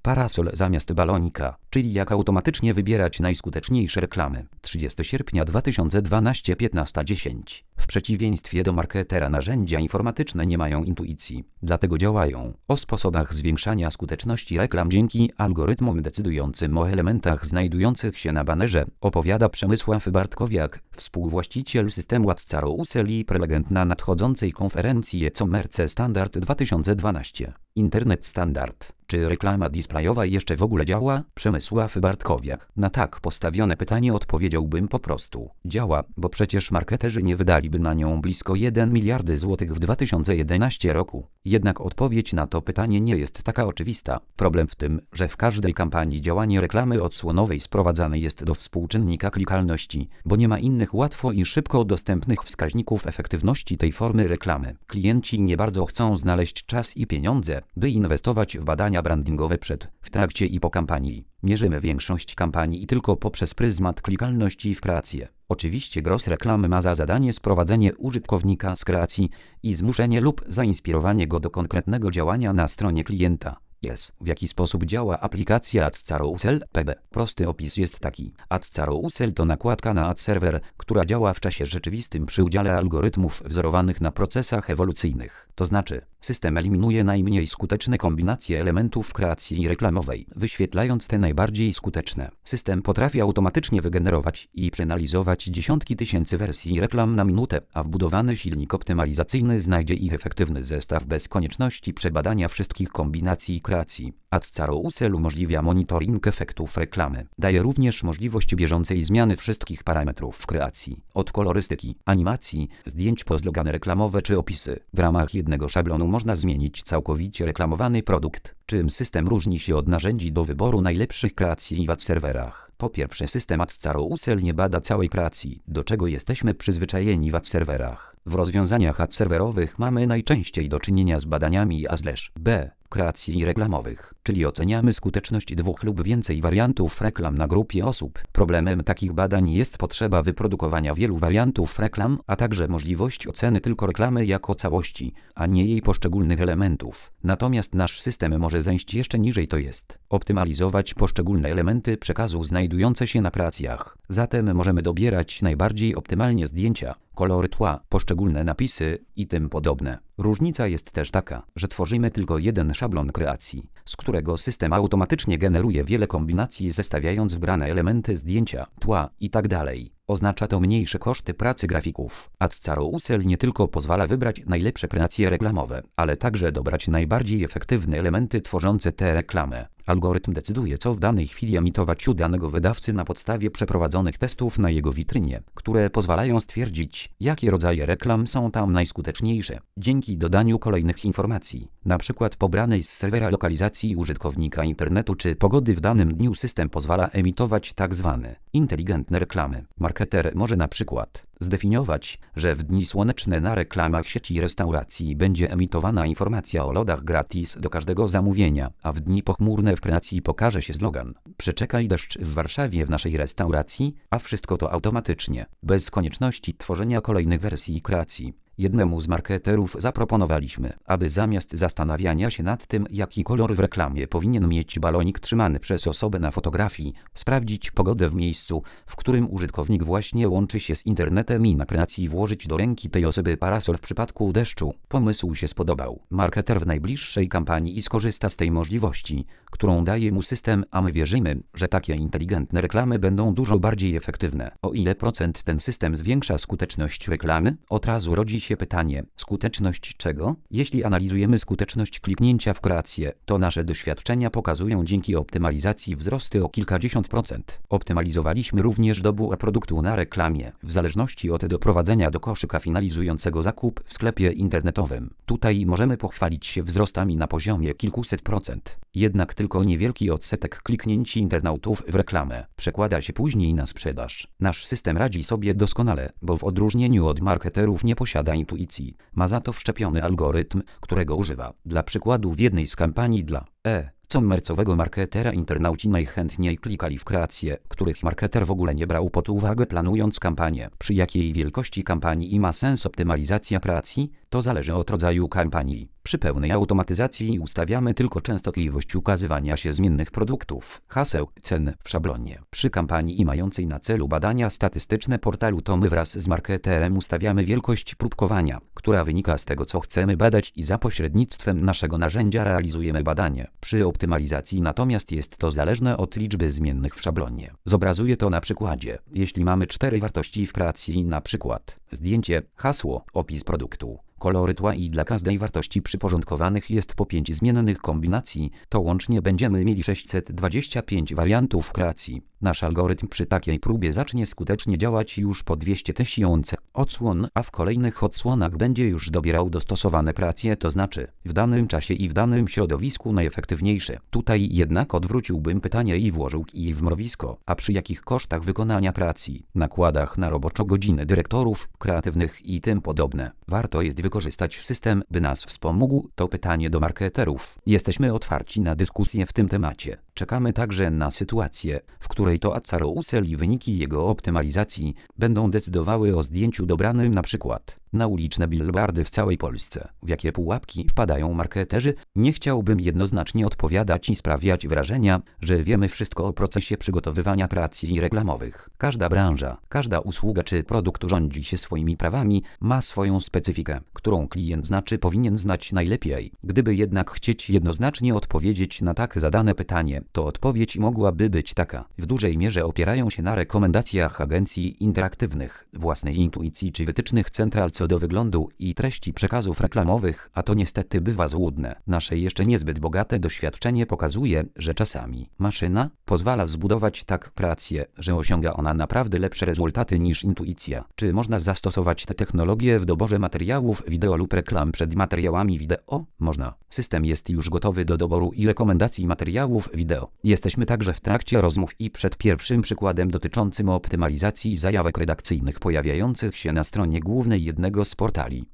parasol zamiast balonika, czyli jak automatycznie wybierać najskuteczniejsze reklamy. 30 sierpnia 2012 15:10. W przeciwieństwie do marketera narzędzia informatyczne nie mają intuicji, dlatego działają o sposobach zwiększania skuteczności reklam dzięki algorytmom decydującym o elementach znajdujących się na banerze, opowiada Przemysław Bartkowiak, współwłaściciel systemu AdCarousel i prelegent na nadchodzącej konferencji e-commerce Standard 2012. Internet Standard. Czy reklama displayowa jeszcze w ogóle działa? Przemysław Bartkowiak. Na tak postawione pytanie odpowiedziałbym po prostu. Działa, bo przecież marketerzy nie wydaliby na nią blisko 1 miliard złotych w 2011 roku. Jednak odpowiedź na to pytanie nie jest taka oczywista. Problem w tym, że w każdej kampanii działanie reklamy odsłonowej sprowadzane jest do współczynnika klikalności, bo nie ma innych łatwo i szybko dostępnych wskaźników efektywności tej formy reklamy. Klienci nie bardzo chcą znaleźć czas i pieniądze, by inwestować w badania brandingowe przed, w trakcie i po kampanii. Mierzymy większość kampanii tylko poprzez pryzmat klikalności w kreację. Oczywiście gros reklam ma za zadanie sprowadzenie użytkownika z kreacji i zmuszenie lub zainspirowanie go do konkretnego działania na stronie klienta. W jaki sposób działa aplikacja AdCarousel PB? Prosty opis jest taki. AdCarousel to nakładka na ad server, która działa w czasie rzeczywistym przy udziale algorytmów wzorowanych na procesach ewolucyjnych. To znaczy, system eliminuje najmniej skuteczne kombinacje elementów kreacji reklamowej, wyświetlając te najbardziej skuteczne. System potrafi automatycznie wygenerować i przeanalizować dziesiątki tysięcy wersji reklam na minutę, a wbudowany silnik optymalizacyjny znajdzie ich efektywny zestaw bez konieczności przebadania wszystkich kombinacji kreacji. AdCarousel umożliwia monitoring efektów reklamy. Daje również możliwość bieżącej zmiany wszystkich parametrów w kreacji, od kolorystyki, animacji, zdjęć po slogany reklamowe czy opisy. W ramach jednego szablonu można zmienić całkowicie reklamowany produkt. Czym system różni się od narzędzi do wyboru najlepszych kreacji w ad serwerach? Po pierwsze, system AdCarousel nie bada całej kreacji, do czego jesteśmy przyzwyczajeni w ad serwerach. W rozwiązaniach ad serwerowych mamy najczęściej do czynienia z badaniami A/B kreacji reklamowych, czyli oceniamy skuteczność dwóch lub więcej wariantów reklam na grupie osób. Problemem takich badań jest potrzeba wyprodukowania wielu wariantów reklam, a także możliwość oceny tylko reklamy jako całości, a nie jej poszczególnych elementów. Natomiast nasz system może zejść jeszcze niżej, to jest optymalizować poszczególne elementy przekazu znajdujące się na kreacjach. Zatem możemy dobierać najbardziej optymalnie zdjęcia, kolory tła, poszczególne napisy i tym podobne. Różnica jest też taka, że tworzymy tylko jeden szablon kreacji, z którego system automatycznie generuje wiele kombinacji, zestawiając wgrane elementy zdjęcia, tła itd. Oznacza to mniejsze koszty pracy grafików. AdCarousel nie tylko pozwala wybrać najlepsze kreacje reklamowe, ale także dobrać najbardziej efektywne elementy tworzące tę reklamę. Algorytm decyduje, co w danej chwili emitować u danego wydawcy na podstawie przeprowadzonych testów na jego witrynie, które pozwalają stwierdzić, jakie rodzaje reklam są tam najskuteczniejsze. Dzięki dodaniu kolejnych informacji, np. pobranej z serwera lokalizacji użytkownika internetu czy pogody w danym dniu, system pozwala emitować tzw. inteligentne reklamy. Marketer może na przykład zdefiniować, że w dni słoneczne na reklamach sieci restauracji będzie emitowana informacja o lodach gratis do każdego zamówienia, a w dni pochmurne w kreacji pokaże się slogan: przeczekaj deszcz w Warszawie w naszej restauracji, a wszystko to automatycznie, bez konieczności tworzenia kolejnych wersji kreacji. Jednemu z marketerów zaproponowaliśmy, aby zamiast zastanawiania się nad tym, jaki kolor w reklamie powinien mieć balonik trzymany przez osobę na fotografii, sprawdzić pogodę w miejscu, w którym użytkownik właśnie łączy się z internetem i na kreacji włożyć do ręki tej osoby parasol w przypadku deszczu. Pomysł się spodobał. Marketer w najbliższej kampanii skorzysta z tej możliwości, którą daje mu system, a my wierzymy, że takie inteligentne reklamy będą dużo bardziej efektywne. O ile procent ten system zwiększa skuteczność reklamy? Od razu rodzi się pytanie, skuteczność czego? Jeśli analizujemy skuteczność kliknięcia w kreację, to nasze doświadczenia pokazują dzięki optymalizacji wzrosty o kilkadziesiąt procent. Optymalizowaliśmy również dobór produktu na reklamie, w zależności od doprowadzenia do koszyka finalizującego zakup w sklepie internetowym. Tutaj możemy pochwalić się wzrostami na poziomie kilkuset procent. Jednak tylko niewielki odsetek kliknięć internautów w reklamę przekłada się później na sprzedaż. Nasz system radzi sobie doskonale, bo w odróżnieniu od marketerów nie posiada intuicji. Ma za to wszczepiony algorytm, którego używa. Dla przykładu, w jednej z kampanii dla e-commerce'owego marketera internauci najchętniej klikali w kreacje, których marketer w ogóle nie brał pod uwagę, planując kampanię. Przy jakiej wielkości kampanii ma sens optymalizacja kreacji? To zależy od rodzaju kampanii. Przy pełnej automatyzacji ustawiamy tylko częstotliwość ukazywania się zmiennych produktów, haseł, cen w szablonie. Przy kampanii mającej na celu badania statystyczne portalu to my wraz z marketerem ustawiamy wielkość próbkowania, która wynika z tego, co chcemy badać, i za pośrednictwem naszego narzędzia realizujemy badanie. Przy optymalizacji natomiast jest to zależne od liczby zmiennych w szablonie. Zobrazuję to na przykładzie. Jeśli mamy 4 wartości w kreacji, na przykład zdjęcie, hasło, opis produktu, kolory tła i dla każdej wartości przyporządkowanych jest po 5 zmiennych kombinacji, to łącznie będziemy mieli 625 wariantów kreacji. Nasz algorytm przy takiej próbie zacznie skutecznie działać już po 200 000 odsłon, a w kolejnych odsłonach będzie już dobierał dostosowane kreacje, to znaczy w danym czasie i w danym środowisku najefektywniejsze. Tutaj jednak odwróciłbym pytanie i włożył kij w mrowisko. A przy jakich kosztach wykonania kreacji, nakładach na roboczo godziny dyrektorów kreatywnych i tym podobne warto jest wykorzystać system, by nas wspomógł? To pytanie do marketerów. Jesteśmy otwarci na dyskusję w tym temacie. Czekamy także na sytuację, w której to carousel i wyniki jego optymalizacji będą decydowały o zdjęciu dobranym na przykład na uliczne billboardy w całej Polsce. W jakie pułapki wpadają marketerzy? Nie chciałbym jednoznacznie odpowiadać i sprawiać wrażenia, że wiemy wszystko o procesie przygotowywania kreacji reklamowych. Każda branża, każda usługa czy produkt rządzi się swoimi prawami, ma swoją specyfikę, którą klient zna czy powinien znać najlepiej. Gdyby jednak chcieć jednoznacznie odpowiedzieć na tak zadane pytanie, to odpowiedź mogłaby być taka. W dużej mierze opierają się na rekomendacjach agencji interaktywnych, własnej intuicji czy wytycznych central co do wyglądu i treści przekazów reklamowych, a to niestety bywa złudne. Nasze jeszcze niezbyt bogate doświadczenie pokazuje, że czasami maszyna pozwala zbudować tak kreację, że osiąga ona naprawdę lepsze rezultaty niż intuicja. Czy można zastosować tę technologię w doborze materiałów wideo lub reklam przed materiałami wideo? Można. System jest już gotowy do doboru i rekomendacji materiałów wideo. Jesteśmy także w trakcie rozmów i przed pierwszym przykładem dotyczącym optymalizacji zajawek redakcyjnych pojawiających się na stronie głównej jednego z portali.